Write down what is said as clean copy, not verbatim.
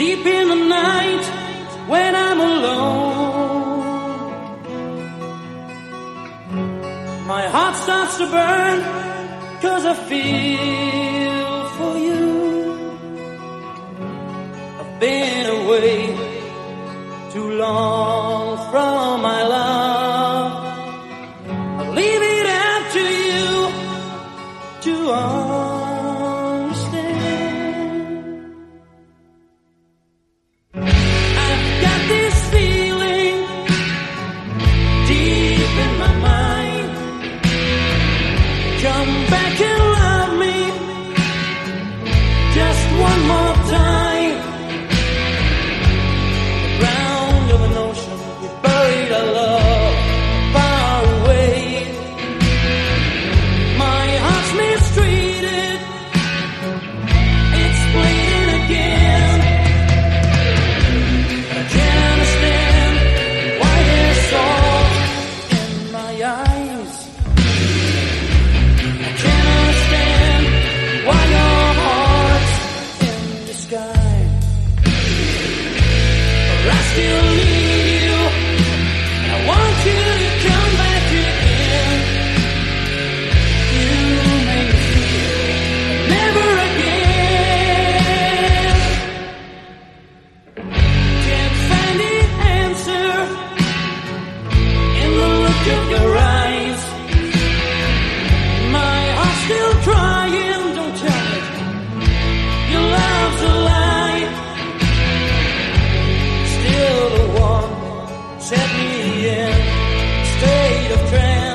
deep in the night when I'm alone. My heart starts to burn 'cause I feel for you. I've been away too long from my love. I'll leave it up to you to understand. I've got this feeling deep in my mind. Come back and love me just one more time. Ground of an ocean, we buried our love far away. My heart's mistreated, it's bleeding again. I can't understand why there's salt in my eyes. I can't understand why your heart's in the sky. I still need you, and I want you to come back again. You make me feel never again. Can't find the answer in the look of your eyes. My heart's still crying, don't tell me your love's a lie. Still the one set me in a state of trance.